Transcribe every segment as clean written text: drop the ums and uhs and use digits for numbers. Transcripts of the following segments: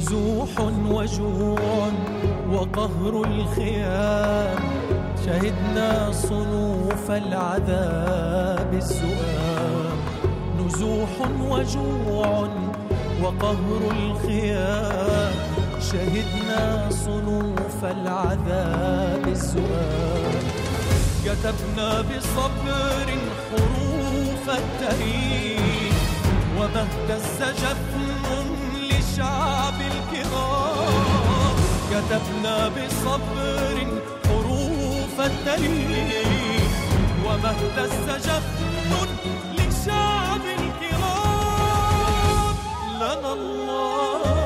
نزوح وجوع وقهر الخيام، شهدنا صنوف العذاب الزؤام. نزوح وجوع وقهر الخيام، شهدنا صنوف العذاب الزؤام. كتبنا بصبر حروف التاريخ، وما اهتز جفن لشعب الكرام. كتبنا بصبر حروف التاريخ، وما اهتز جفن لشعب الكرام. لنا الله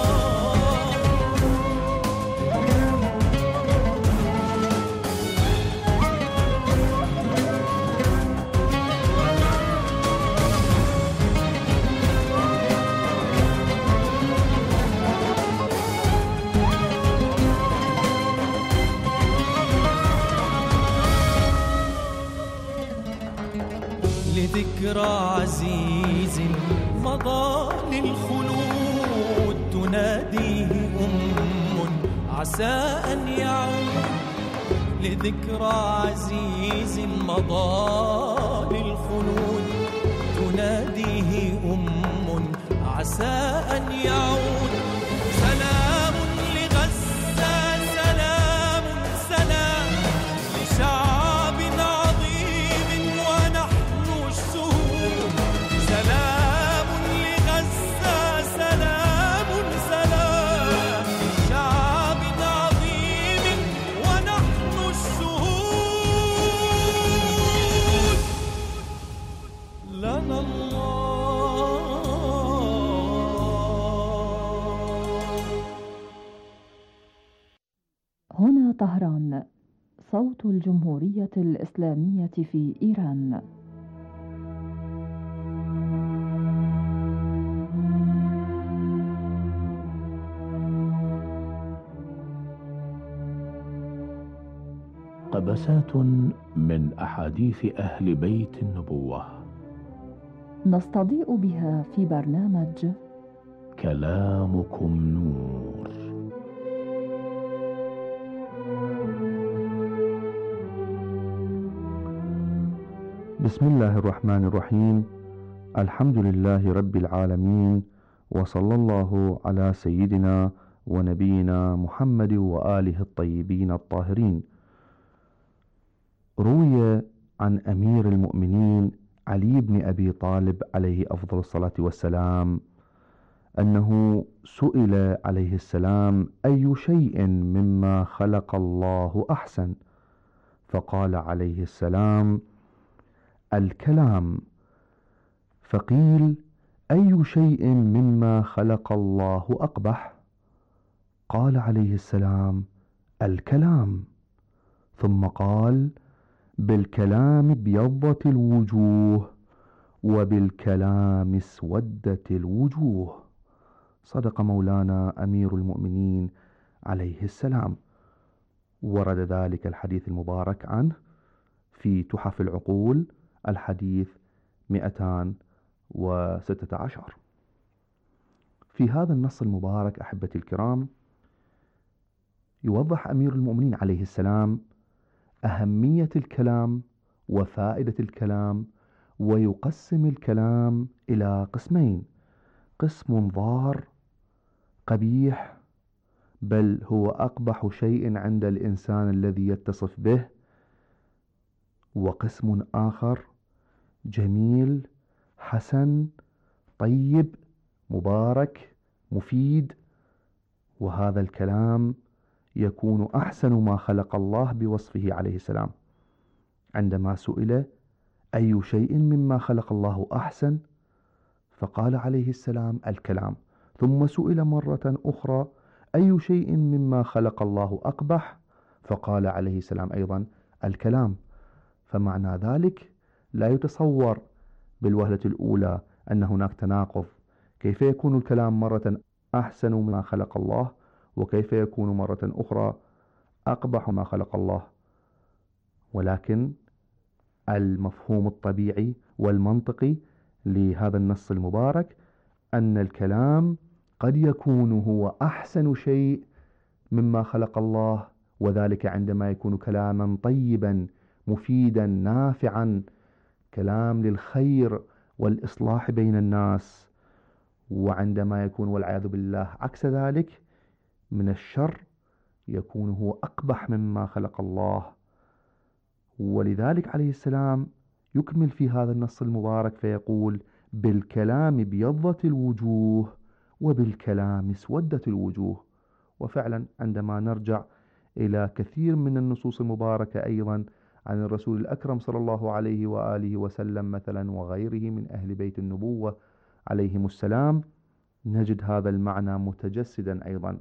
لذكرى عزيز مضى للخلود، تناديه عسى أن يعود. لذكرى عزيز مضى للخلود، تناديه عسى أن يعود. سلام لغزة، سلام سلام لشعب عظيم ونحن الشهود. سلام لغزة، سلام سلام لشعب عظيم ونحن الشهود. لنا الله. هنا طهران، صوت الجمهورية الإسلامية في إيران. قبسات من أحاديث أهل بيت النبوة نستضيء بها في برنامج كلامكم نور. بسم الله الرحمن الرحيم. الحمد لله رب العالمين، وصلى الله على سيدنا ونبينا محمد وآله الطيبين الطاهرين. روي عن أمير المؤمنين علي بن أبي طالب عليه أفضل الصلاة والسلام أنه سئل عليه السلام: أي شيء مما خلق الله أحسن؟ فقال عليه السلام: الكلام. فقيل: أي شيء مما خلق الله أقبح؟ قال عليه السلام: الكلام. ثم قال: بالكلام ابيضت الوجوه، وبالكلام اسودت الوجوه. صدق مولانا أمير المؤمنين عليه السلام. ورد ذلك الحديث المبارك عنه في تحف العقول الحديث 216. في هذا النص المبارك أحبتي الكرام يوضح أمير المؤمنين عليه السلام أهمية الكلام وفائدة الكلام، ويقسم الكلام إلى قسمين: قسم ضار قبيح، بل هو أقبح شيء عند الإنسان الذي يتصف به، وقسم آخر جميل حسن طيب مبارك مفيد. وهذا الكلام يكون أحسن ما خلق الله بوصفه عليه السلام. عندما سئل أي شيء مما خلق الله أحسن، فقال عليه السلام: الكلام. ثم سئل مرة أخرى: أي شيء مما خلق الله أقبح؟ فقال عليه السلام أيضا: الكلام. فمعنى ذلك لا يتصور بالوهلة الأولى أن هناك تناقض. كيف يكون الكلام مرة أحسن مما خلق الله، وكيف يكون مرة أخرى أقبح ما خلق الله؟ ولكن المفهوم الطبيعي والمنطقي لهذا النص المبارك أن الكلام قد يكون هو أحسن شيء مما خلق الله، وذلك عندما يكون كلاما طيبا مفيدا نافعا، كلام للخير والإصلاح بين الناس. وعندما يكون والعياذ بالله عكس ذلك من الشر، يكون هو أقبح مما خلق الله. ولذلك عليه السلام يكمل في هذا النص المبارك فيقول: بالكلام بيضت الوجوه وبالكلام اسودت الوجوه. وفعلا عندما نرجع إلى كثير من النصوص المباركة أيضا عن الرسول الأكرم صلى الله عليه وآله وسلم مثلا وغيره من أهل بيت النبوة عليهم السلام، نجد هذا المعنى متجسدا أيضا.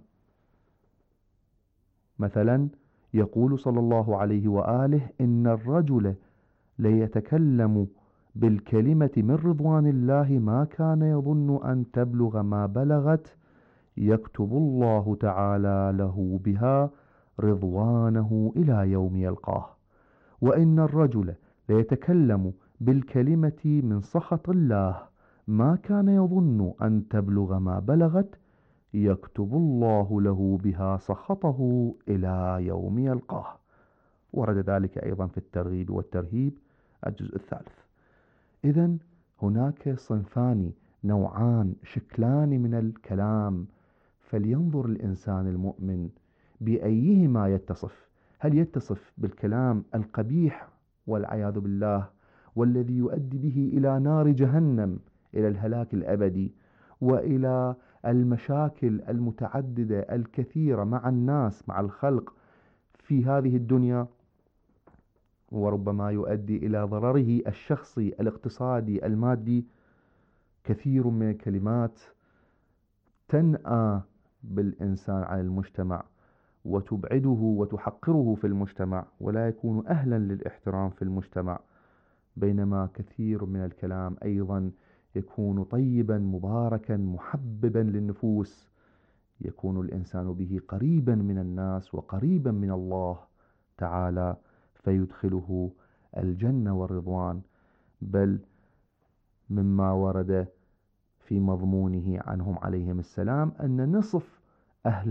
مثلا يقول صلى الله عليه وآله: إن الرجل ليتكلم بالكلمة من رضوان الله ما كان يظن أن تبلغ ما بلغت، يكتب الله تعالى له بها رضوانه إلى يوم يلقاه. وإن الرجل ليتكلم بالكلمة من سخط الله ما كان يظن أن تبلغ ما بلغت، يكتب الله له بها سخطه إلى يوم يلقاه. ورد ذلك أيضا في الترغيب والترهيب الجزء 3. إذن هناك صنفان، نوعان، شكلان من الكلام، فلينظر الإنسان المؤمن بأيهما يتصف. هل يتصف بالكلام القبيح والعياذ بالله، والذي يؤدي به إلى نار جهنم، إلى الهلاك الأبدي، وإلى المشاكل المتعددة الكثيرة مع الناس مع الخلق في هذه الدنيا، وربما يؤدي إلى ضرره الشخصي الاقتصادي المادي؟ كثير من الكلمات تنأى بالإنسان عن المجتمع وتبعده وتحقره في المجتمع، ولا يكون أهلا للاحترام في المجتمع. بينما كثير من الكلام أيضا يكون طيبا مباركا محببا للنفوس، يكون الإنسان به قريبا من الناس وقريبا من الله تعالى، فيدخله الجنة والرضوان. بل مما ورد في مضمونه عنهم عليهم السلام أن نصف أهل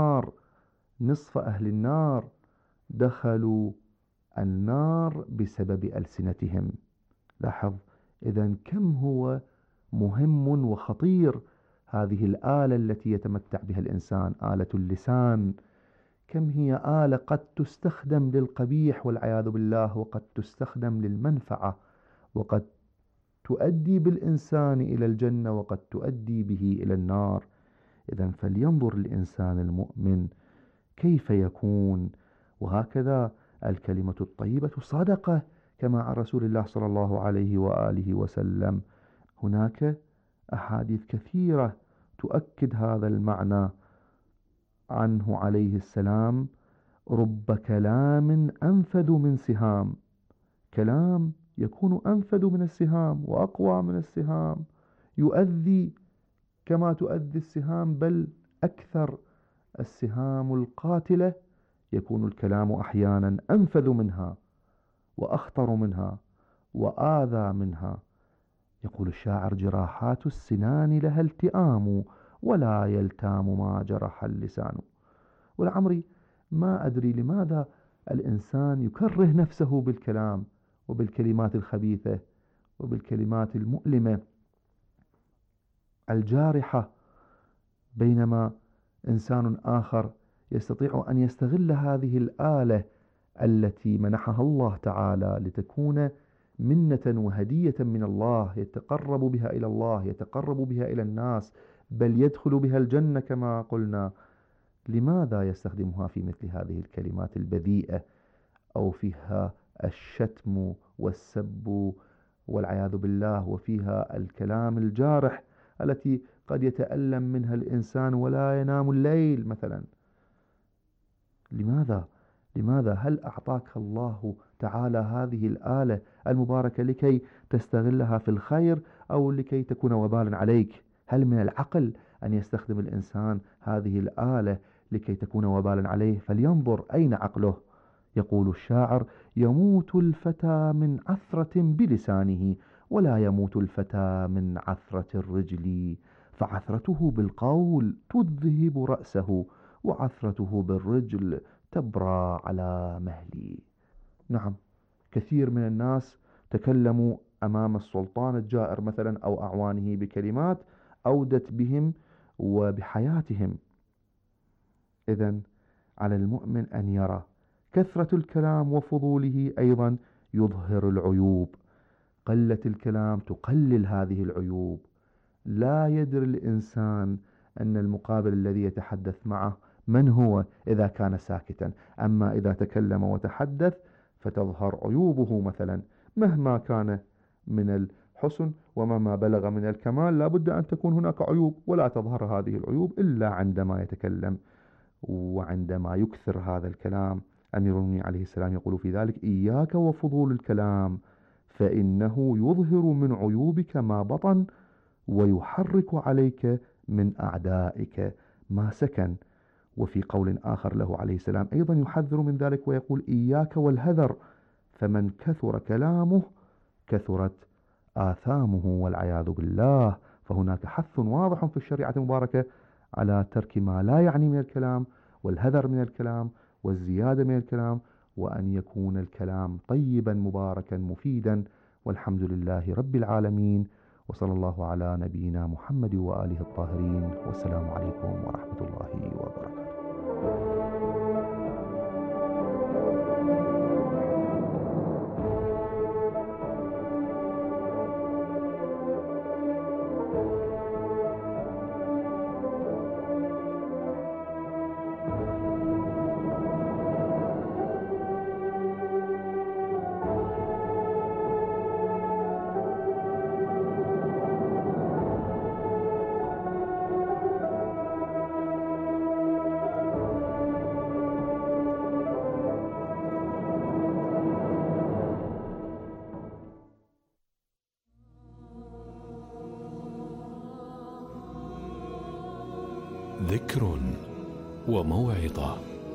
النار دخلوا النار بسبب ألسنتهم. لاحظ إذن كم هو مهم وخطير هذه الآلة التي يتمتع بها الإنسان، آلة اللسان. كم هي آلة قد تستخدم للقبيح والعياذ بالله، وقد تستخدم للمنفعة، وقد تؤدي بالإنسان إلى الجنة، وقد تؤدي به إلى النار. إذن فلينظر الإنسان المؤمن كيف يكون. وهكذا الكلمة الطيبة صدقة كما عن رسول الله صلى الله عليه وآله وسلم. هناك أحاديث كثيرة تؤكد هذا المعنى عنه عليه السلام: رب كلام أنفذ من سهام. كلام يكون أنفذ من السهام وأقوى من السهام، يؤذي كما تؤذي السهام، بل أكثر. السهام القاتلة يكون الكلام أحيانا أنفذ منها وأخطر منها وآذى منها. يقول الشاعر: جراحات السنان لها التئام ولا يلتام ما جرح اللسان. والعمري ما أدري لماذا الإنسان يكره نفسه بالكلام وبالكلمات الخبيثة وبالكلمات المؤلمة الجارحة، بينما إنسان آخر يستطيع أن يستغل هذه الآلة التي منحها الله تعالى لتكون منة وهدية من الله، يتقرب بها إلى الله، يتقرب بها إلى الناس، بل يدخل بها الجنة كما قلنا. لماذا يستخدمها في مثل هذه الكلمات البذيئة، أو فيها الشتم والسب والعياذ بالله، وفيها الكلام الجارح التي قد يتألم منها الإنسان ولا ينام الليل مثلا؟ لماذا؟ هل أعطاك الله تعالى هذه الآلة المباركة لكي تستغلها في الخير أو لكي تكون وبالا عليك؟ هل من العقل أن يستخدم الإنسان هذه الآلة لكي تكون وبالا عليه؟ فلينظر أين عقله. يقول الشاعر: يموت الفتى من عثرة بلسانه ولا يموت الفتى من عثرة الرجل، فعثرته بالقول تذهب رأسه، وعثرته بالرجل تبرى على مهلي. نعم، كثير من الناس تكلموا أمام السلطان الجائر مثلا أو أعوانه بكلمات أودت بهم وبحياتهم. إذن على المؤمن أن يرى كثرة الكلام وفضوله أيضا يظهر العيوب، قلة الكلام تقلل هذه العيوب. لا يدري الإنسان أن المقابل الذي يتحدث معه من هو إذا كان ساكتا، أما إذا تكلم وتحدث فتظهر عيوبه مثلا، مهما كان من الحسن ومهما بلغ من الكمال لا بد أن تكون هناك عيوب، ولا تظهر هذه العيوب إلا عندما يتكلم وعندما يكثر هذا الكلام. أمير المؤمنين عليه السلام يقول في ذلك: إياك وفضول الكلام فإنه يظهر من عيوبك ما بطن ويحرك عليك من أعدائك ما سكن. وفي قول آخر له عليه السلام أيضا يحذر من ذلك ويقول: إياك والهذر فمن كثر كلامه كثرت آثامه والعياذ بالله. فهناك حث واضح في الشريعة المباركة على ترك ما لا يعني من الكلام، والهذر من الكلام، والزيادة من الكلام، وأن يكون الكلام طيبا مباركا مفيدا. والحمد لله رب العالمين، وصلى الله على نبينا محمد وآله الطاهرين، والسلام عليكم ورحمة الله وبركاته. ذكر وموعظة.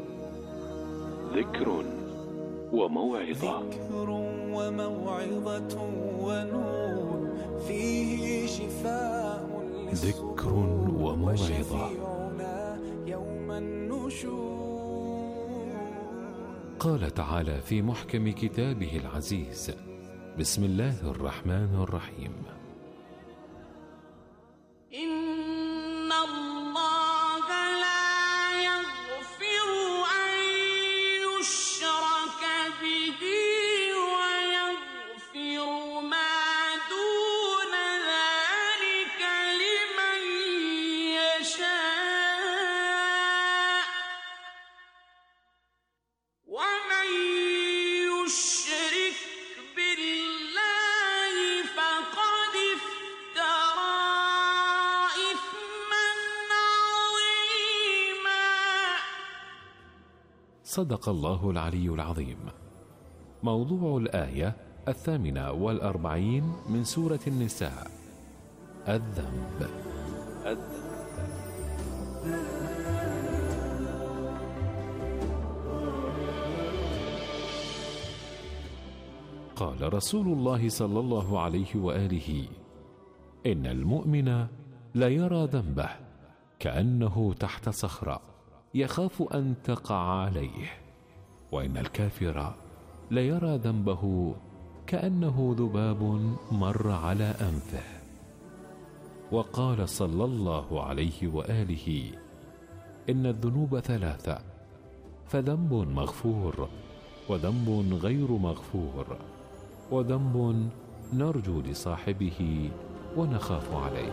ذكر وموعظة. ذكر وموعظة ونور فيه شفاء ذكر وموعظة. يوم النشور. قال تعالى في محكم كتابه العزيز: بسم الله الرحمن الرحيم: صدق الله العلي العظيم. موضوع الآية 48 من سورة النساء: الذنب. قال رسول الله صلى الله عليه وآله: إن المؤمن ليرى ذنبه كأنه تحت صخرة يخاف أن تقع عليه، وإن الكافر ليرى ذنبه كأنه ذباب مر على أنفه. وقال صلى الله عليه وآله: إن الذنوب ثلاثة، فذنب مغفور، وذنب غير مغفور، وذنب نرجو لصاحبه ونخاف عليه.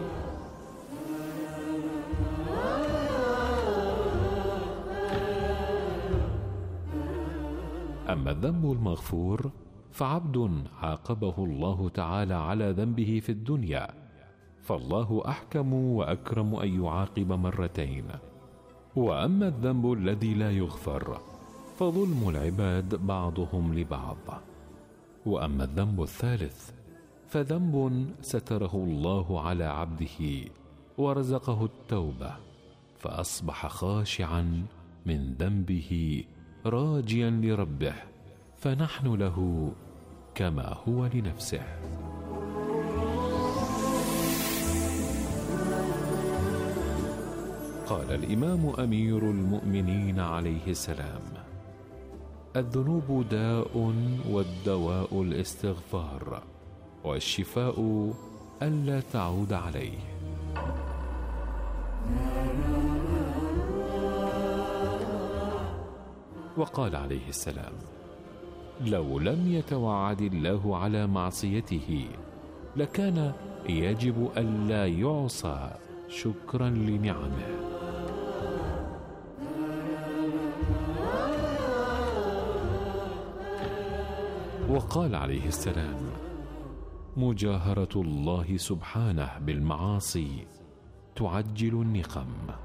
أما الذنب المغفور فعبد عاقبه الله تعالى على ذنبه في الدنيا، فالله أحكم وأكرم أن يعاقب مرتين. وأما الذنب الذي لا يغفر فظلم العباد بعضهم لبعض. وأما الذنب الثالث فذنب ستره الله على عبده ورزقه التوبة، فأصبح خاشعا من ذنبه راجيا لربه، فنحن له كما هو لنفسه. قال الإمام أمير المؤمنين عليه السلام: الذنوب داء، والدواء الاستغفار، والشفاء ألا تعود عليه. وقال عليه السلام: لو لم يتوعد الله على معصيته لكان يجب ألا يعصى شكرا لنعمه. وقال عليه السلام: مجاهرة الله سبحانه بالمعاصي تعجل النقم.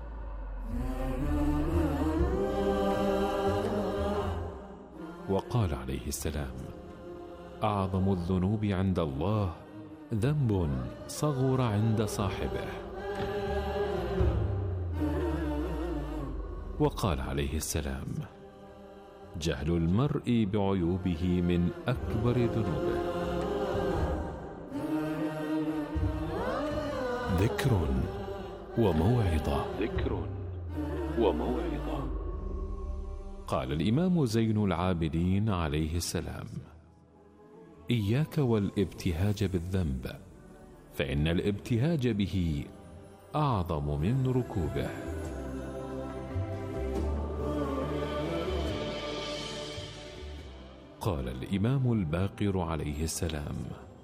وقال عليه السلام: أعظم الذنوب عند الله ذنب صغر عند صاحبه. وقال عليه السلام: جهل المرء بعيوبه من أكبر ذنوبه. ذكر وموعظة. قال الإمام زين العابدين عليه السلام: إياك والابتهاج بالذنب، فإن الابتهاج به أعظم من ركوبه. قال الإمام الباقر عليه السلام: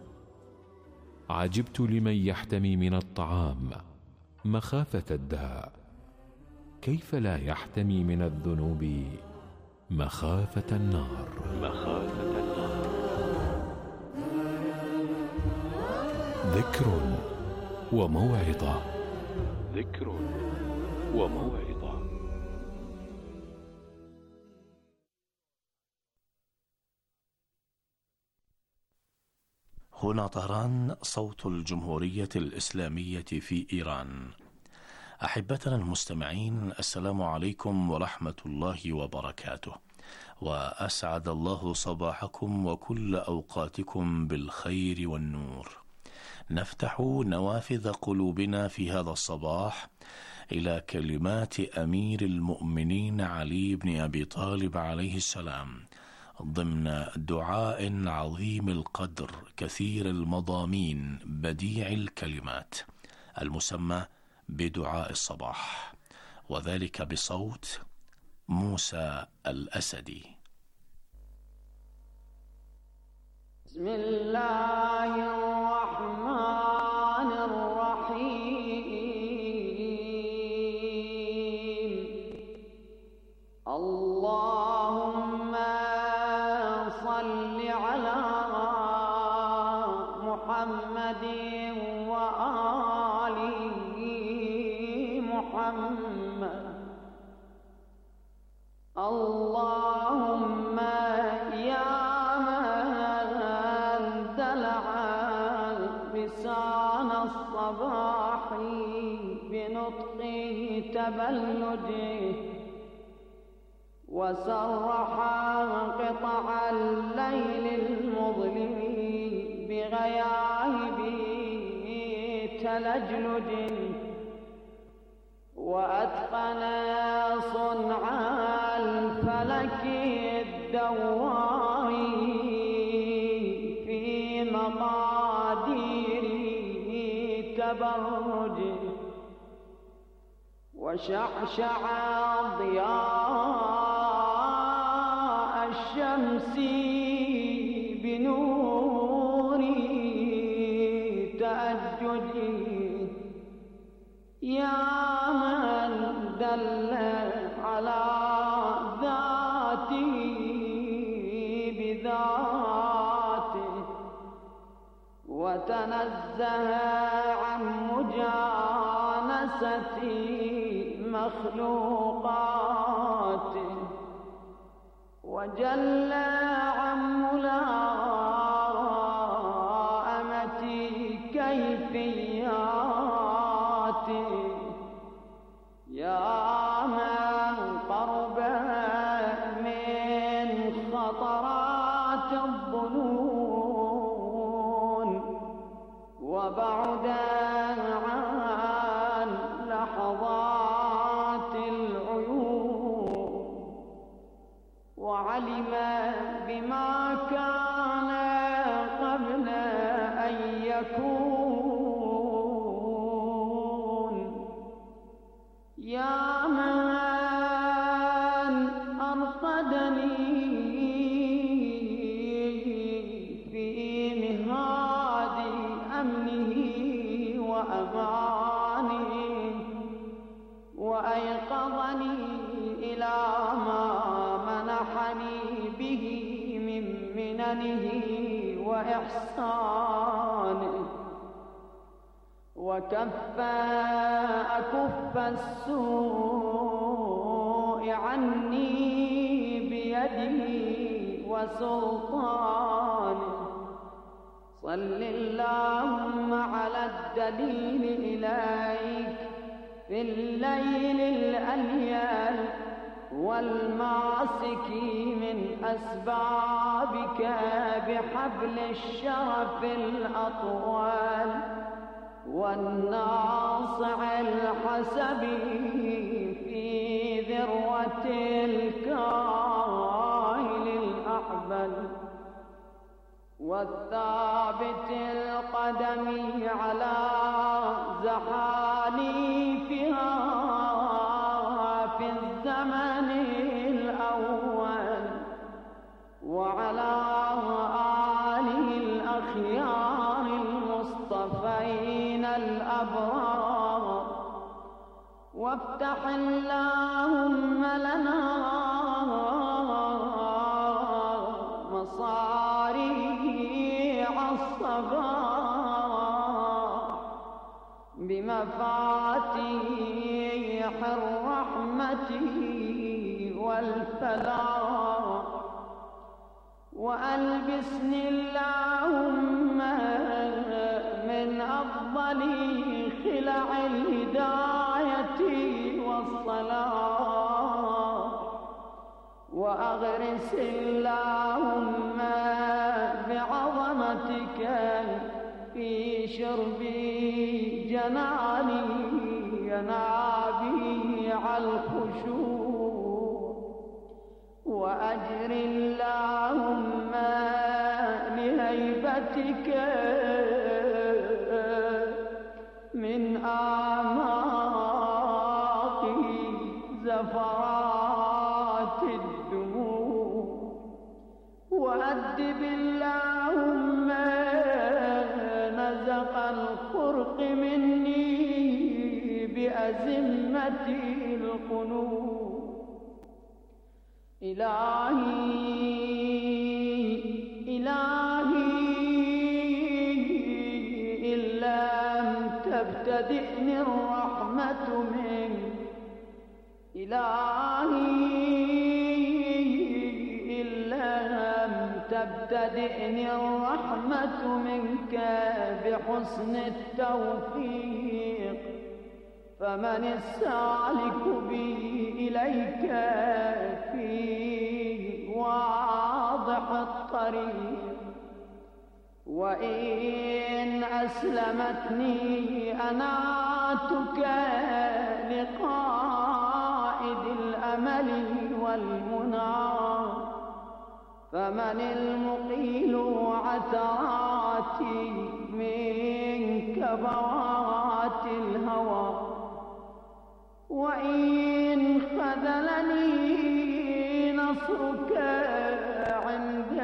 عجبت لمن يحتمي من الطعام مخافة الداء، كيف لا يحتمي من الذنوب مخافة النار. ذكر وموعظة. هنا طهران، صوت الجمهورية الإسلامية في إيران. أحبتنا المستمعين، السلام عليكم ورحمة الله وبركاته، وأسعد الله صباحكم وكل أوقاتكم بالخير والنور. نفتح نوافذ قلوبنا في هذا الصباح إلى كلمات أمير المؤمنين علي بن أبي طالب عليه السلام، ضمن دعاء عظيم القدر كثير المضامين بديع الكلمات، المسمى بدعاء الصباح، وذلك بصوت موسى الأسدي. بسم الله الرحمن الرحيم. اللهم صل على محمد وآل محمد. اللهم يا من دلع لسان الصباح بنطق تبلده، وسرح قطع الليل المظلم بغياهب تلجلج، وأتقن صنع الفلك الدوار في مقادير تبرجه، وشعشع ضياء الشمس بنور تأججه، يا من دل على ذاته بذاته، وتنزه عن مجانسة مخلوقاته، وجل عن ملائمة كيفياته، يا من قرب من خطرات الظنون، وبعد عن لحظات من أرقدني في مهاد أمنه وأمانه وأيقظني إلى ما منحني به من مننه وإحسانه وكف السوء عني بيده وسلطانه. صل اللهم على الدليل إليك في الليل الأليل والماسك من أسبابك بحبل الشرف الأطول والناصع الحسبي في ذروة الكاهل الأحبل والثابت القدم على زحاليفها في الزمن الأول وعلى آله الأخيار المصطفين الأبرار. وافتح اللهم لنا مصاريع الصباح بمفاتيح الرحمة والفلاح. وألبسني اللهم من أفضل خلع الهداية والصلاح. وأغرس اللهم بعظمتك في شرب جناني ينابيع الخشوع. وأجر اللهم لهيبتك من أعماق زفرات الدموع. وأدب اللهم نزق الخرق مني بأزمة القنوط. إلهي إن لم تبتدئني الرحمة منك. إلهي إن لم تبتدئني الرحمة منك بحسن التوفيق فمن السالك بي إليك في واضح الطريق. وإن أسلمتني أناتك لقائد الأمل والمنى فمن المقيل عثراتي من كبوات الهوى. وإن خذلني نصرك عند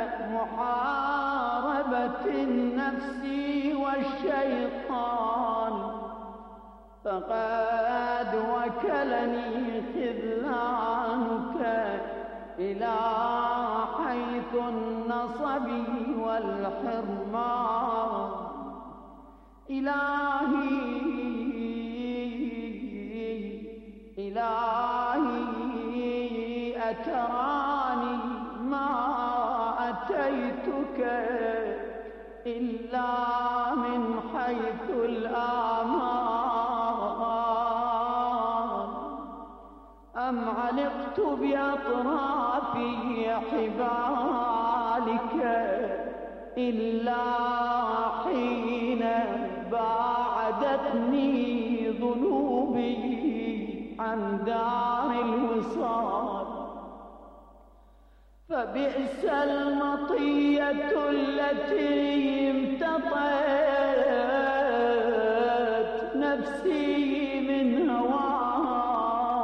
محاربة النفس والشيطان فقد وكلني خذلانك إلى حيث النصب والحرمان. إلهي أتراني ما أتيتك إلا من حيث الآمان. أم علقت بأطراف حبالك إلا حين باعدتني ذنوبي عن دار الوصال. فبئس المطية التي امتطت نفسي من هواها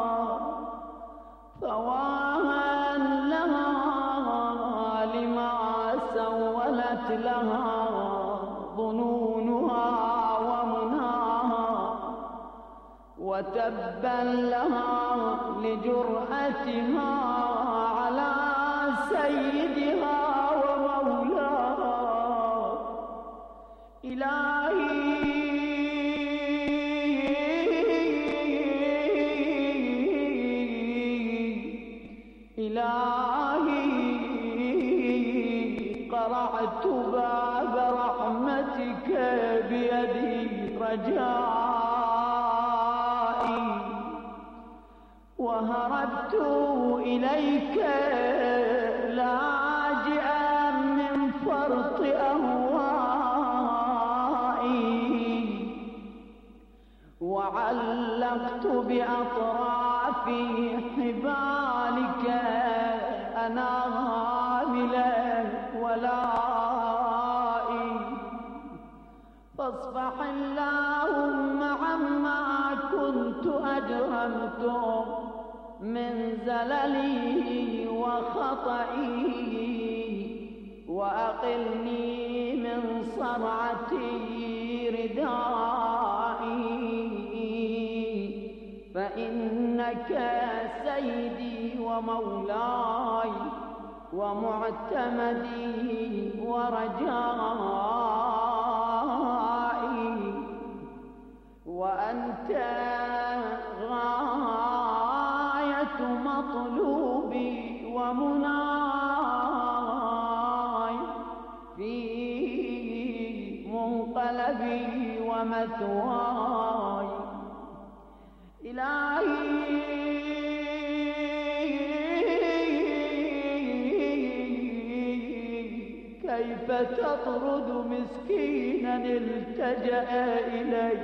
وسمت لها ظنونها ومناها، وتبا لها لجرأتها على سيدها ومولاها. إلهي قرعت باب رحمتك بيدي رجائي، وهربت إليك لاجئا من فرط أهوائي، وعلقت بأطراف حبالك أنامل ولائي. فاصفح اللهم عما كنت أجرمت من زللي وخطئي، وأقلني من صرعة ردائي، فإنك سيدي ومولاي ومعتمدي ورجائي، وأنت غاية مطلوبي ومناي في منقلبي ومثواي. إلهي كيف تطرد مسكينا التجأ إليك؟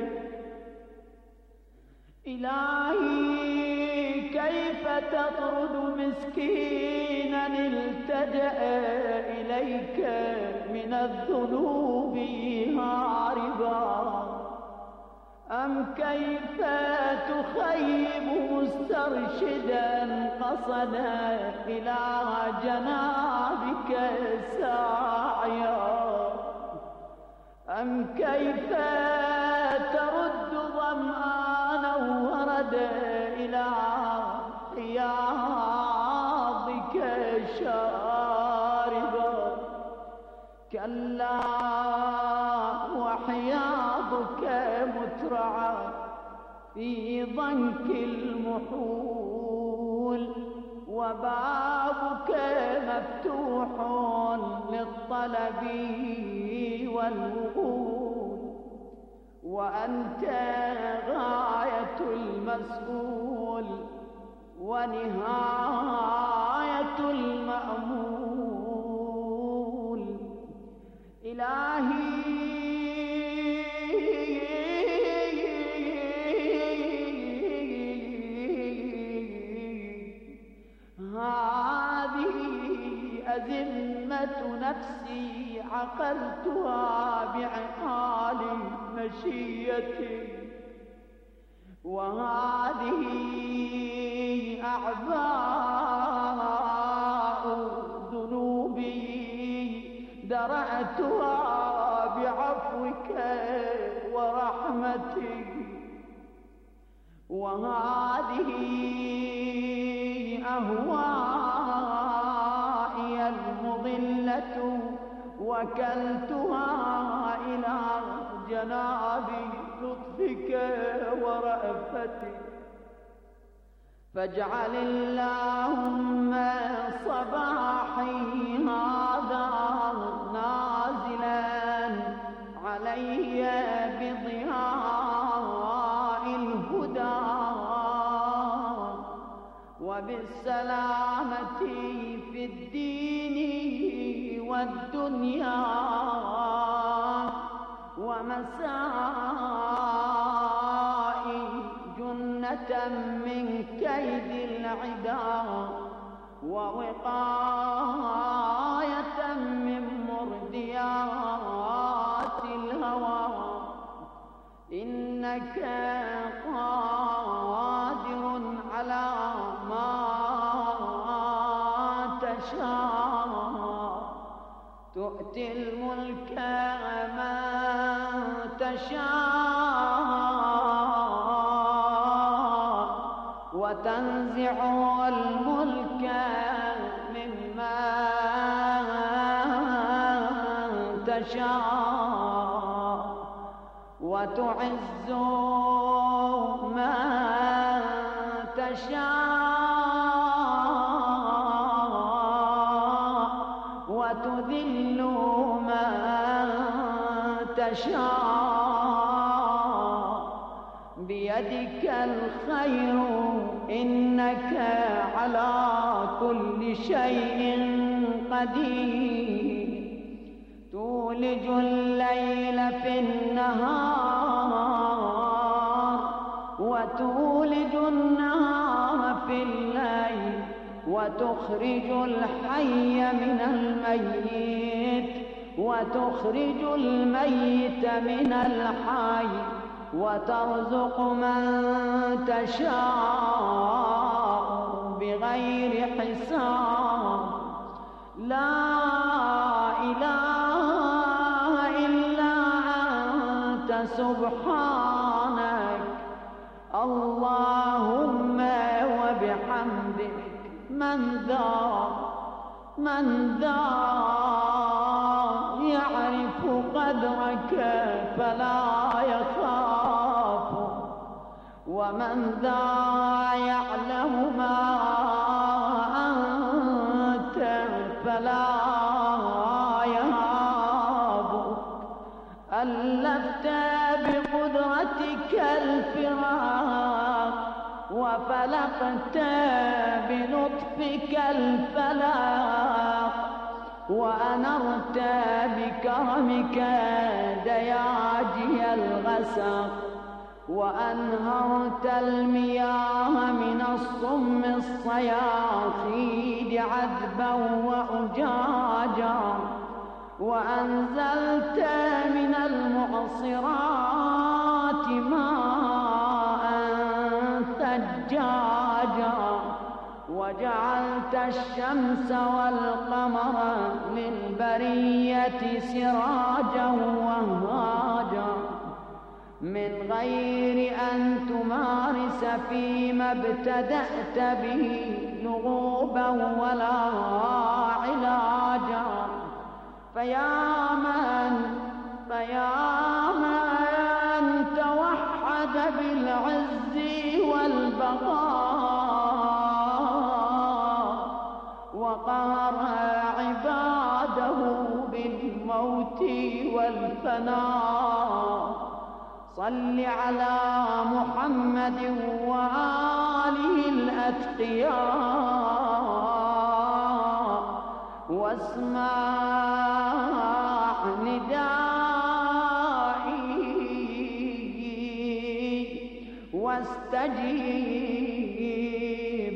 إلهي كيف تطرد مسكينا التجأ إليك من الذنوب هاربا؟ أم كيف تخيب مسترشدا قصد إلى جنابك ساعيا؟ أم كيف ترد ظمآنا ورد إلى حياضك شاربا؟ كلا وحياضك مترعى في ضنك المحول، وبابك مفتوح للطلب والوصول، وأنت غاية المسؤول ونهاية المأمول. إلهي هذه أزمة نفسي عقلتها بعقال مشيتي، وهذه أعباء ذنوبي درعتها بعفوك ورحمتك، وهذه أهوائي المضلة وكلتها إلى جناب لطفك ورأفتك. فاجعل اللهم صباحي هذا نازلا علي بضياء الهدى وبالسلامة في الدين والدنيا، ومسائي جنة من كيد العدا، ووقاية من مرديات الهوى. إنك قادر على ما تشاء، تؤتي الملك من تشاء وتنزع الملك ممن تشاء وتعز من تشاء وتذل من تشاء بيدك الخير إنك على كل شيء قدير تولج الليل في النهار وتولج النهار في الليل وتخرج الحي من الميت وتخرج الميت من الحي وترزق من تشاء بغير حساب لا إله إلا أنت سبحانك اللهم وبحمدك من ذا يعرف قدرك فلا يخاف ومن ذا يعلم ما أنت فلا يهابك ألفت بقدرتك الفراق وفلقت بلطفك الفلاق وأنرت بكرمك دياجي الغسق وأنهرت المياه من الصم الصياصيد عذبا وأجاجا وأنزلت من المعصرات ماء ثجاجا وجعلت الشمس والقمر للبرية سراجا وهاجا من غير أن تمارس فيما ابتدأت به لغوبا ولا علاجا فيا من توحد بالعز والبقاء وقهر عباده بالموت والفناء صل على محمد وآله الأتقياء واسمع ندائي واستجيب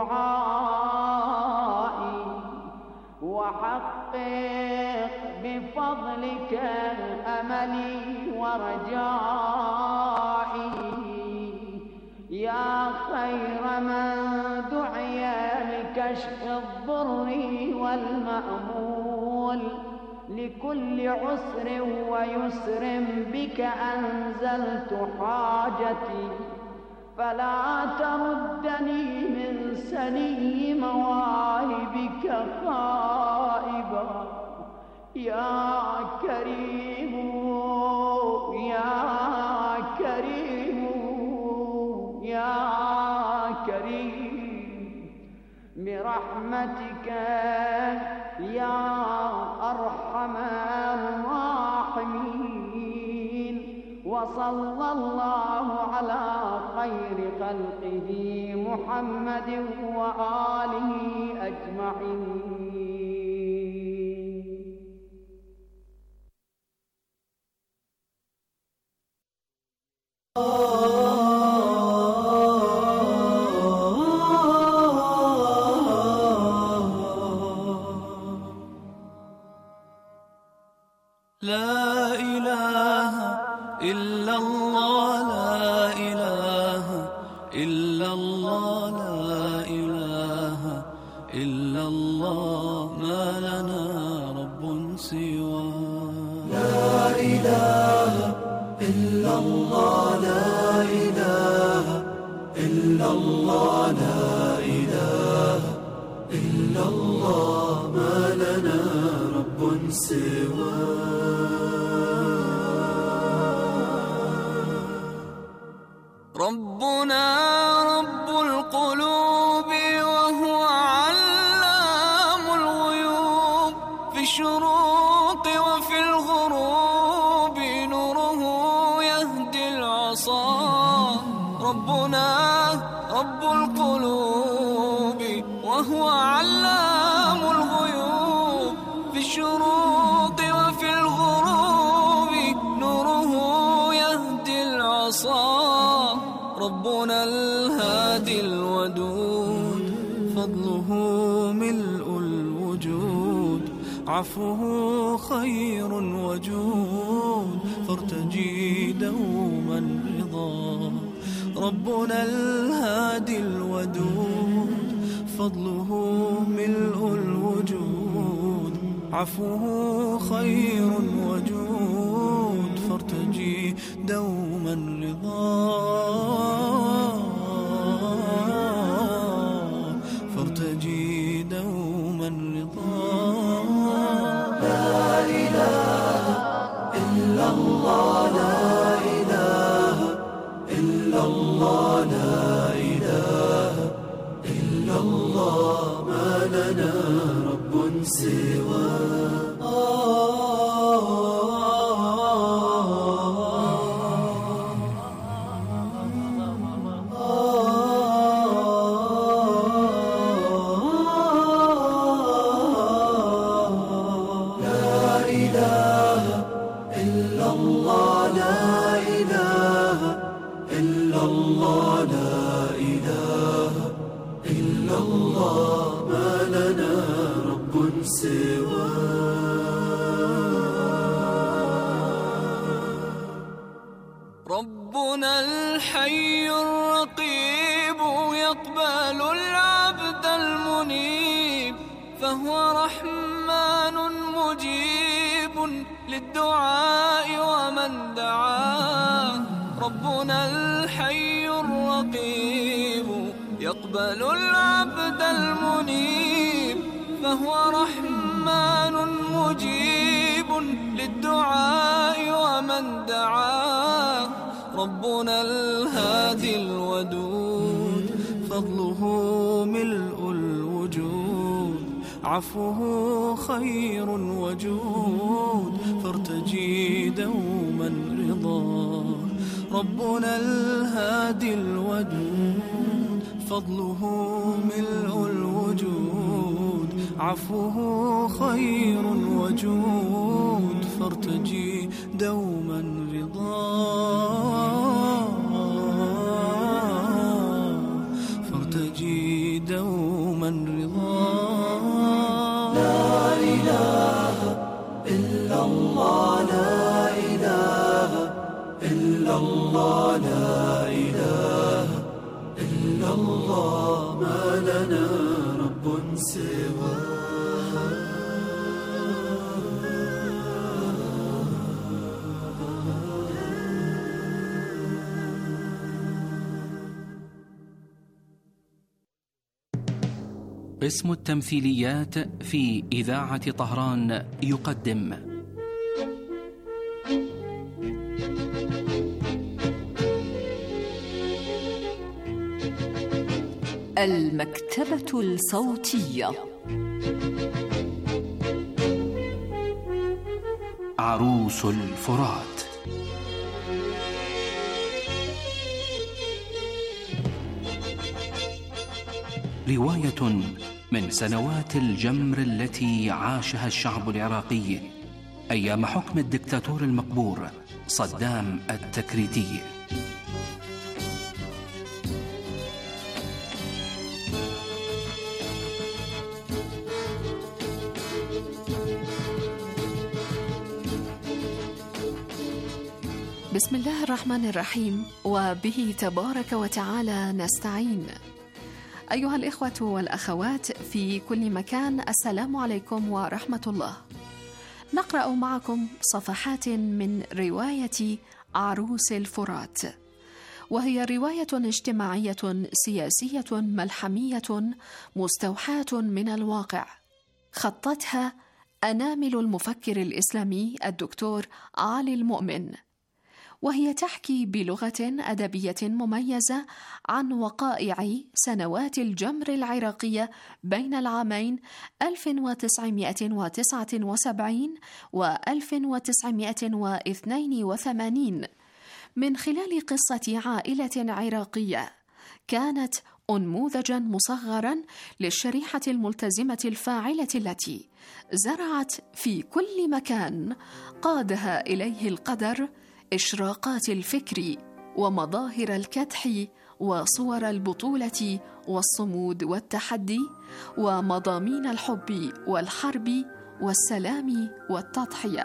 دعائي وحقق بفضلك أملي ورجائي يا خير من دعي لكشف الضر والمأمول لكل عسر ويسر بك أنزلت حاجتي فلا تردني من سني مواهبك خائبا يا كريم يا كريم يا كريم برحمتك يا أرحم الراحمين وصلى الله على خير خلقه محمد وآله أجمعين. لا إله إلا الله لا إله إلا الله لا إله إلا الله ما لنا رب سواه الله لا إله إلا الله لا إله إلا الله ما لنا رب سواه ربنا رب القلوب وهو علام الغيوب في الشروق وفي الغروب نوره يهدي العصا ربنا رب القلوب وهو علام الغيوب في الشروق وفي الغروب نوره يهدي العصا ربنا الهادي الودود فضله ملء الوجود عفوه خير وجود فارتجي دوما رضا ربنا الهادي الودود فضله ملء الوجود عفوه خير وجود فارتجي دوما رضا فارتجي دوما رضا لا إله إلا الله لا إله إلا الله لا إله إلا الله ما لنا رب سواه ربنا الحي الرقيب يقبل العبد المنيب فهو رحمن مجيب للدعاء ومن دعاه ربنا الحي الرقيب يقبل العبد المنيب فهو رحمن مجيب للدعاء ومن دعاه ربنا الهادي الودود فضله ملء الوجود عفوه خير وجود فارتجي دوما رضا ربنا الهادي الودود فضله ملء الوجود عفوه خير وجود فارتجي دوما رضا فارتجي دوما رضا لا إله إلا الله لا إله إلا الله لا إله إلا الله ما لنا رب سواه قسم التمثيليات في إذاعة طهران يقدم المكتبة الصوتية عروس الفرات. رواية من سنوات الجمر التي عاشها الشعب العراقي أيام حكم الدكتاتور المقبور صدام التكريتي. بسم الله الرحمن الرحيم، وبه تبارك وتعالى نستعين. أيها الإخوة والأخوات في كل مكان، السلام عليكم ورحمة الله. نقرأ معكم صفحات من رواية عروس الفرات، وهي رواية اجتماعية سياسية ملحمية مستوحاة من الواقع، خطتها أنامل المفكر الإسلامي الدكتور علي المؤمن، وهي تحكي بلغة أدبية مميزة عن وقائع سنوات الجمر العراقية بين العامين 1979 و 1982 من خلال قصة عائلة عراقية كانت أنموذجاً مصغراً للشريحة الملتزمة الفاعلة التي زرعت في كل مكان قادها إليه القدر إشراقات الفكر ومظاهر الكدح وصور البطولة والصمود والتحدي ومضامين الحب والحرب والسلام والتضحية.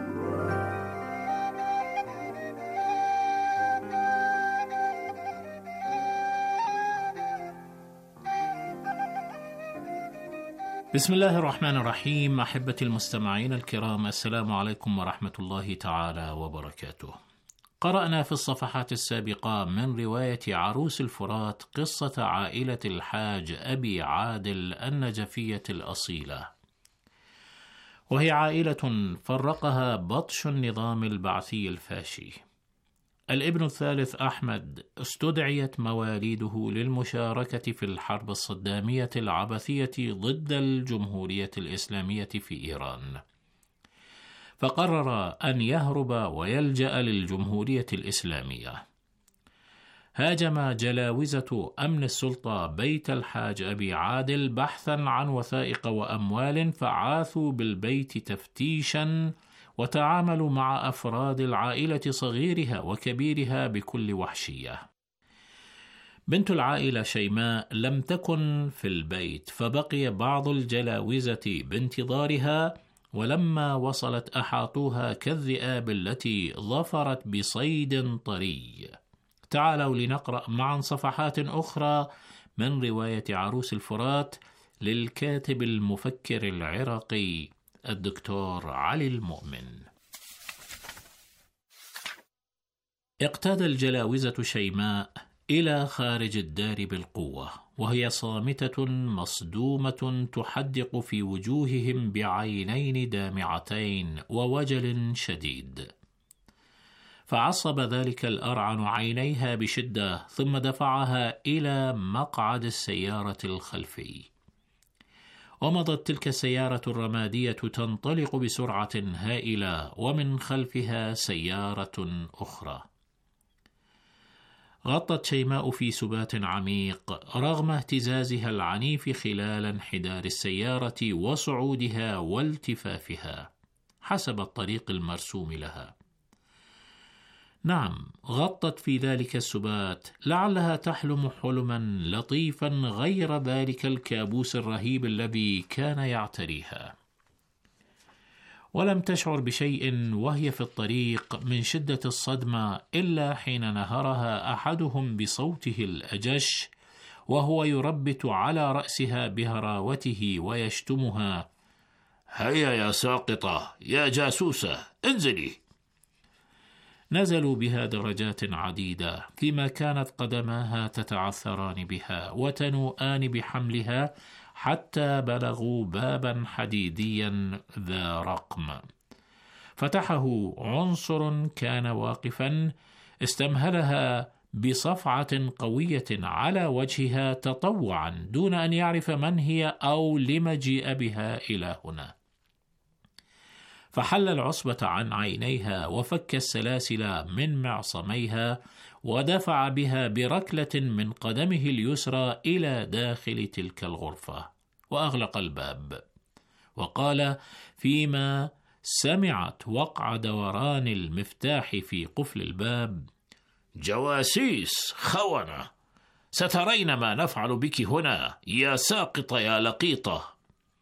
بسم الله الرحمن الرحيم. أحبتي المستمعين الكرام، السلام عليكم ورحمة الله تعالى وبركاته. قرأنا في الصفحات السابقة من رواية عروس الفرات قصة عائلة الحاج أبي عادل النجفية الأصيلة، وهي عائلة فرقها بطش النظام البعثي الفاشي. الابن الثالث أحمد استدعيت مواليده للمشاركة في الحرب الصدامية العبثية ضد الجمهورية الإسلامية في إيران، فقرر أن يهرب ويلجأ للجمهورية الإسلامية. هاجم جلاوزة أمن السلطة بيت الحاج أبي عادل بحثا عن وثائق وأموال، فعاثوا بالبيت تفتيشا وتعاملوا مع أفراد العائلة صغيرها وكبيرها بكل وحشية. بنت العائلة شيماء لم تكن في البيت، فبقي بعض الجلاوزة بانتظارها، ولما وصلت أحاطوها كالذئاب التي ظفرت بصيد طري. تعالوا لنقرأ معا صفحات أخرى من رواية عروس الفرات للكاتب المفكر العراقي الدكتور علي المؤمن. اقتاد الجلاوزة شيماء إلى خارج الدار بالقوة، وهي صامتة مصدومة تحدق في وجوههم بعينين دامعتين ووجل شديد. فعصب ذلك الأرعن عينيها بشدة، ثم دفعها إلى مقعد السيارة الخلفي، ومضت تلك السيارة الرمادية تنطلق بسرعة هائلة، ومن خلفها سيارة أخرى. غطت شيماء في سبات عميق رغم اهتزازها العنيف خلال انحدار السيارة وصعودها والتفافها حسب الطريق المرسوم لها. نعم، غطت في ذلك السبات لعلها تحلم حلما لطيفا غير ذلك الكابوس الرهيب الذي كان يعتريها، ولم تشعر بشيء وهي في الطريق من شدة الصدمة إلا حين نهرها أحدهم بصوته الأجش وهو يربت على رأسها بهراوته ويشتمها: هيا يا ساقطة، يا جاسوسة، انزلي. نزلوا بها درجات عديدة، فيما كانت قدماها تتعثران بها وتنوءان بحملها، حتى بلغوا بابا حديديا ذا رقم. فتحه عنصر كان واقفا، استمهلها بصفعة قوية على وجهها تطوعا دون أن يعرف من هي أو لم جيء بها إلى هنا. فحل العصبة عن عينيها وفك السلاسل من معصميها، ودفع بها بركلة من قدمه اليسرى إلى داخل تلك الغرفة، وأغلق الباب، وقال فيما سمعت وقع دوران المفتاح في قفل الباب: جواسيس، خونة، سترين ما نفعل بك هنا يا ساقطة يا لقيطة.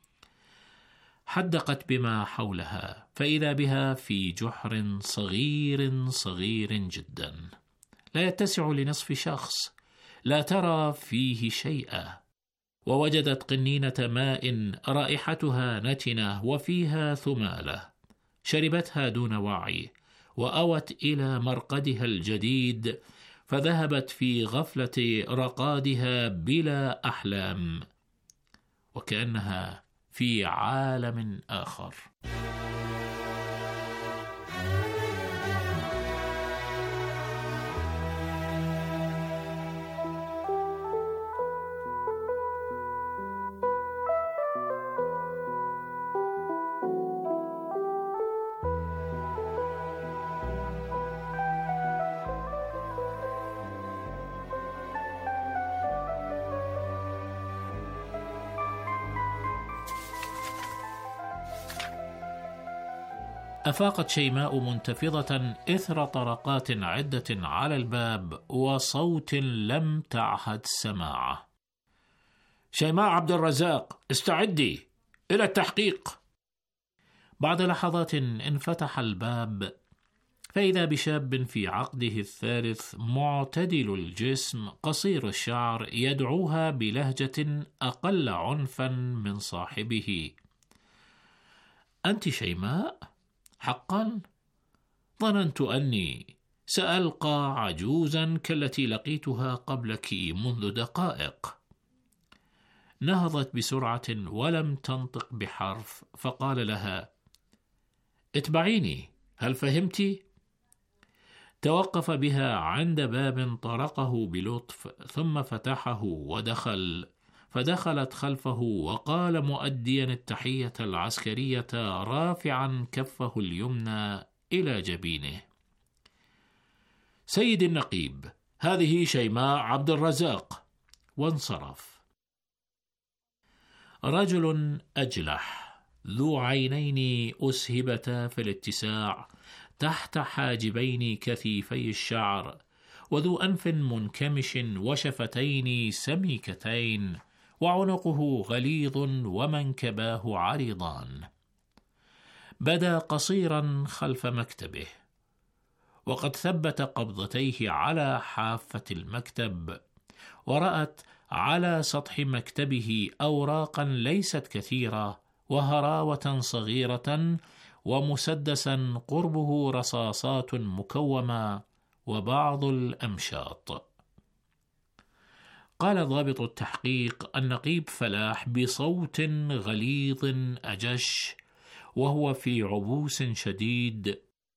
حدقت بما حولها، فإذا بها في جحر صغير جدا، لا يتسع لنصف شخص، لا ترى فيه شيئا. ووجدت قنينة ماء رائحتها نتنة وفيها ثمالة، شربتها دون وعي، وأوت إلى مرقدها الجديد، فذهبت في غفلة رقادها بلا أحلام، وكأنها في عالم آخر. أفاقت شيماء منتفضة إثر طرقات عدة على الباب وصوت لم تعهد سماعه. شيماء عبد الرزاق، استعدي إلى التحقيق. بعد لحظات انفتح الباب، فإذا بشاب في عقده الثالث معتدل الجسم قصير الشعر يدعوها بلهجة أقل عنفا من صاحبه. أنت شيماء؟ حقا؟ ظننت أني سألقى عجوزا كالتي لقيتها قبلك منذ دقائق. نهضت بسرعة ولم تنطق بحرف، فقال لها: اتبعيني، هل فهمت؟ توقف بها عند باب طرقه بلطف، ثم فتحه ودخل، فدخلت خلفه وقال مؤديا التحية العسكرية رافعا كفه اليمنى إلى جبينه: سيد النقيب، هذه شيماء عبد الرزاق. وانصرف. رجل أجلح ذو عينين أسهبتا في الاتساع تحت حاجبين كثيفي الشعر، وذو أنف منكمش وشفتين سميكتين، وعنقه غليظ ومنكباه عريضان. بدا قصيرا خلف مكتبه، وقد ثبت قبضتيه على حافة المكتب، ورأت على سطح مكتبه أوراقا ليست كثيرة، وهراوة صغيرة، ومسدسا قربه رصاصات مكومة، وبعض الأمشاط. قال ضابط التحقيق النقيب فلاح بصوت غليظ أجش وهو في عبوس شديد: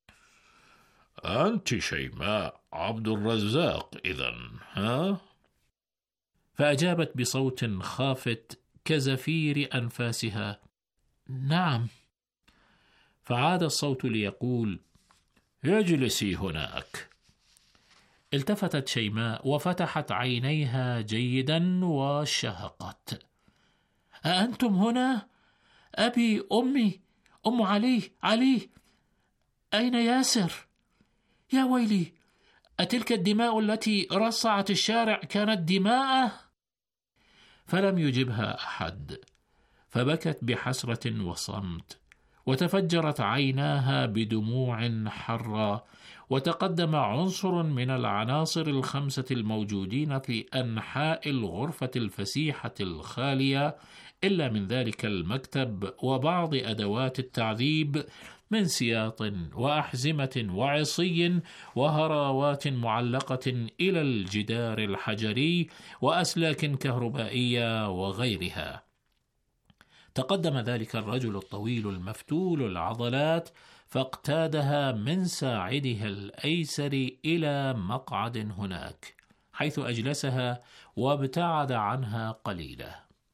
أنت شيماء عبد الرزاق إذن، ها؟ فأجابت بصوت خافت كزفير أنفاسها: نعم. فعاد الصوت ليقول: اجلسي هناك. التفتت شيماء وفتحت عينيها جيدا وشهقت: أأنتم هنا؟ أبي، أمي، أم علي، أين ياسر؟ يا ويلي، أتلك الدماء التي رصعت الشارع كانت دماءه؟ فلم يجبها أحد، فبكت بحسرة وصمت، وتفجرت عيناها بدموع حرة. وتقدم عنصر من العناصر الخمسة الموجودين في أنحاء الغرفة الفسيحة الخالية، إلا من ذلك المكتب وبعض أدوات التعذيب من سياط وأحزمة وعصي وهراوات معلقة إلى الجدار الحجري وأسلاك كهربائية وغيرها. تقدم ذلك الرجل الطويل المفتول العضلات، فاقتادها من ساعدها الأيسر إلى مقعد هناك، حيث أجلسها وابتعد عنها قليلا.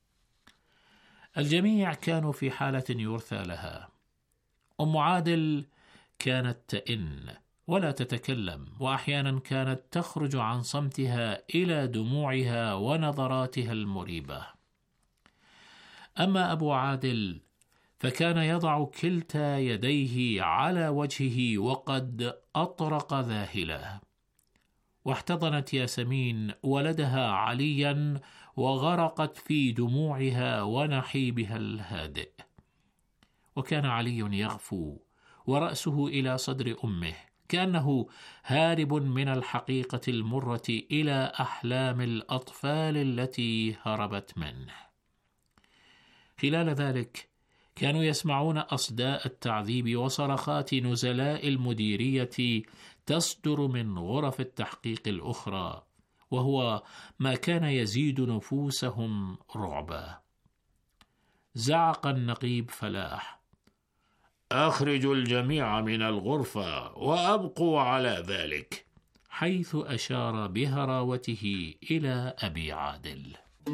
الجميع كانوا في حالة يرثى لها. أم عادل كانت تئن ولا تتكلم، وأحيانا كانت تخرج عن صمتها إلى دموعها ونظراتها المريبة. أما أبو عادل فكان يضع كلتا يديه على وجهه وقد أطرق ذاهلة. واحتضنت ياسمين ولدها عليا وغرقت في دموعها ونحيبها الهادئ. وكان علي يغفو ورأسه إلى صدر أمه، كأنه هارب من الحقيقة المرة إلى أحلام الأطفال التي هربت منه. خلال ذلك كانوا يسمعون أصداء التعذيب وصرخات نزلاء المديرية تصدر من غرف التحقيق الأخرى، وهو ما كان يزيد نفوسهم رعبا. زعق النقيب فلاح: أخرجوا الجميع من الغرفة وأبقوا على ذلك، حيث أشار بهراوته إلى أبي عادل.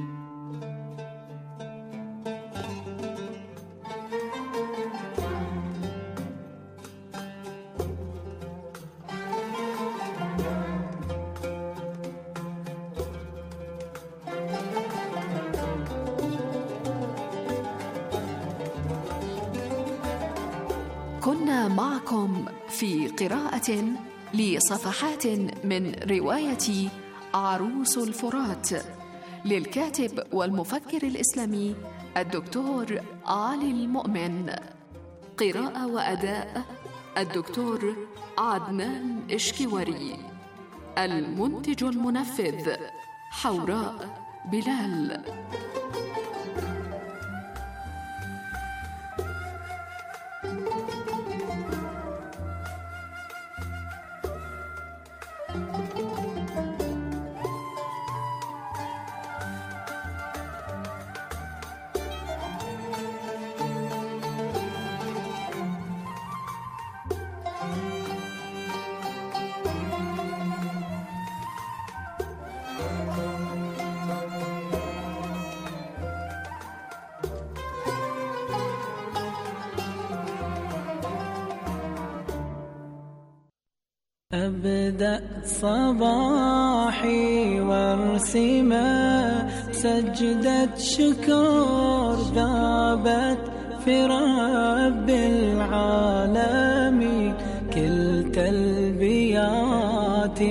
كنا معكم في قراءة لصفحات من رواية عروس الفرات للكاتب والمفكر الإسلامي الدكتور علي المؤمن. قراءة وأداء الدكتور عدنان إشكواري. المنتج المنفذ حوراء بلال. أبدأ صباحي وارسمه سجدة شكر ذابت في رب العالمين، كل تلبيات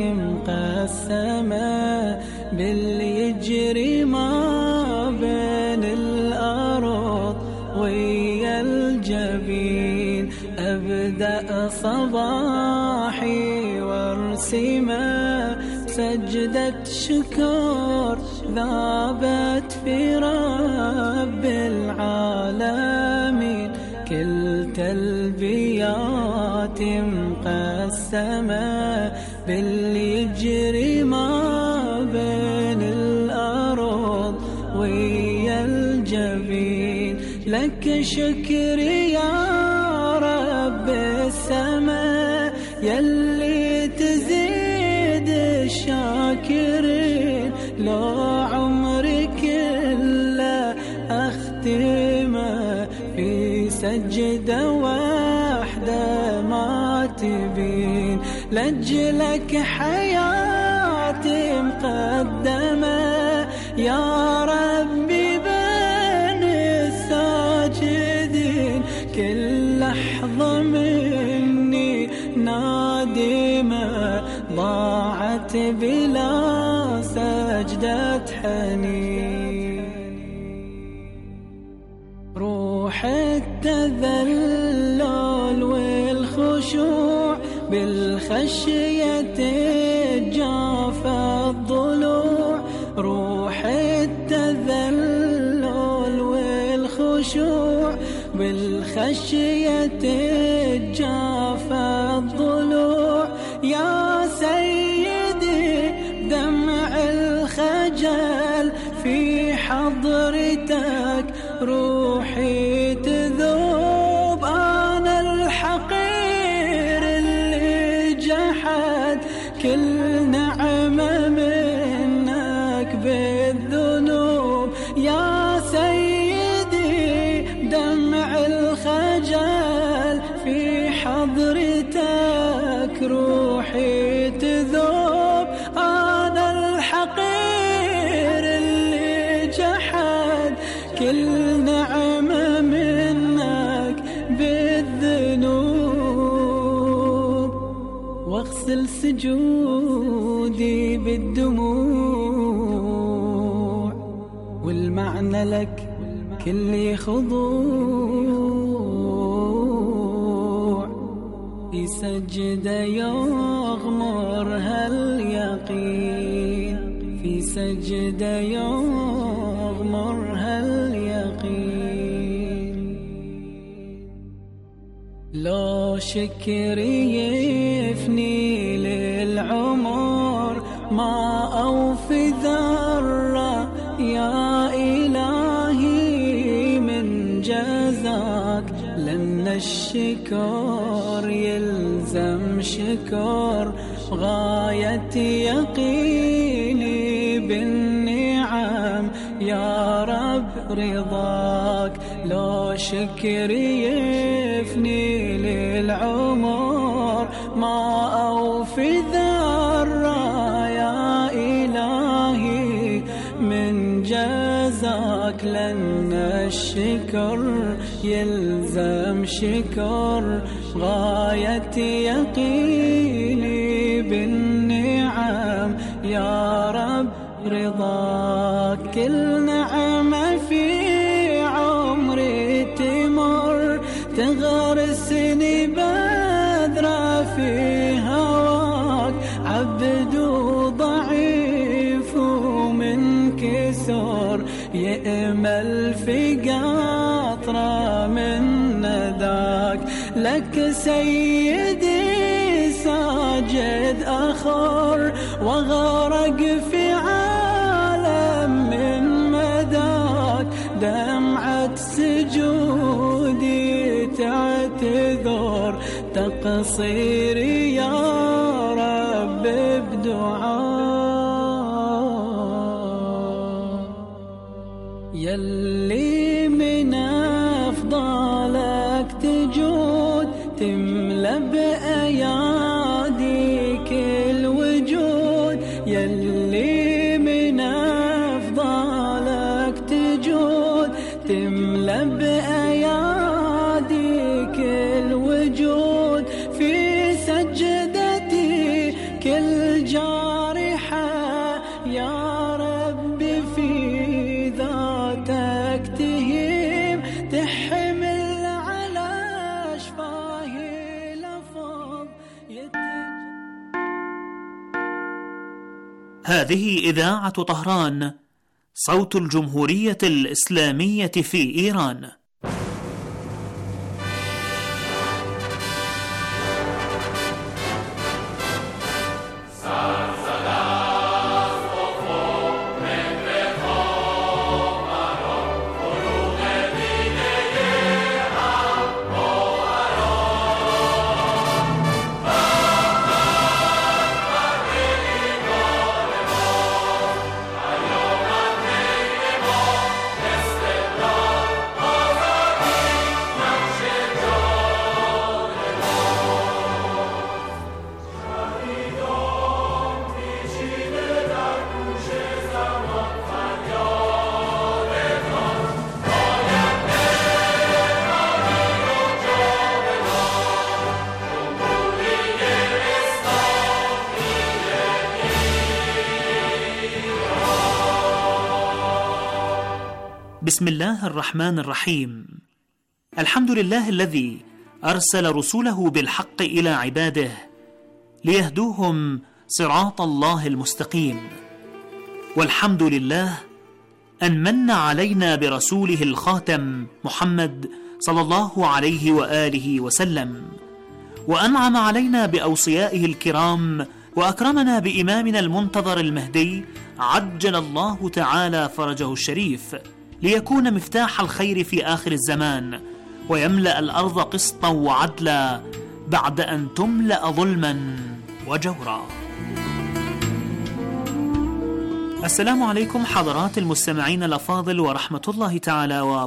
مقسمة باللي يجري ما بين الأرض ويا الجبين. أبدأ صباحي وارسمه سجدة شكر ذابت في رب العالمين، كل تلبيات مقسمة باللي يجري ما بين الأرض ويا الجبين. لك شكري يا رب السماء يلي تزيد الشاكرين، لو عمري كله أختمه في سجدة واحدة ما تبين. لأجلك حياتي مقدمة يا ربي بين الساجدين، كل لحظة مني نادمة ضاعت بلا سجدة حنين. روح التذلل والخشوع بالخشية جاف الضلوع، روح التذلل والخشوع بالخشية جاف الضلوع. يا سيدي دمع الخجل في حضرتك روحي تذوب، أنا الحقير اللي جحد كل نعمة منك بالذنوب. يا سيدي دمع الخجل في حضرتك روحي تذوب، أنا الحقير اللي جحد كل نعمة منك بالذنوب. واغسل سجودي بالدموع والمعنى لك كل خضوع، في سجدة يغمرها اليقين، في سجدة يغمرها اليقين. لو شكري يفني للعمر ما أوفي ذرة يا إلهي من جزاك، لأن الشكر يلزم شكر غاية يقيني بالنعم يا رب رضاك. لو شكري يفني للعمر ما أوفي ذرة يا إلهي من جزاك، لأن الشكر يلزم شكر غاية يقيني بالنعم يا رب رضاك. كل نعمة في عمري تمر تغرسني بذرة في هواك، عبد ضعيف ومنكسر يأمل في قطرة من نداك. لك سيدي ساجد أخر وغرق في عالم من مداك، دمعة سجودي تعتذر تقصيري يا رب بدعاء. يلي من أفضالك تجود تملأ بأياديك الوجود، يلي من أفضالك تجود تملأ بأياديك الوجود. في سجدتي كل جارحة يا رب في ذاتك تهيم، تحمل على شفاه لفظ هذه إذاعة طهران، صوت الجمهورية الإسلامية في إيران. بسم الله الرحمن الرحيم. الحمد لله الذي أرسل رسوله بالحق إلى عباده ليهدوهم صراط الله المستقيم، والحمد لله أن من علينا برسوله الخاتم محمد صلى الله عليه وآله وسلم، وأنعم علينا بأوصيائه الكرام، وأكرمنا بإمامنا المنتظر المهدي عجل الله تعالى فرجه الشريف، ليكون مفتاح الخير في آخر الزمان، ويملأ الأرض قسطا وعدلا بعد أن تملأ ظلما وجورا. السلام عليكم حضرات المستمعين الأفاضل ورحمة الله تعالى وبركاته.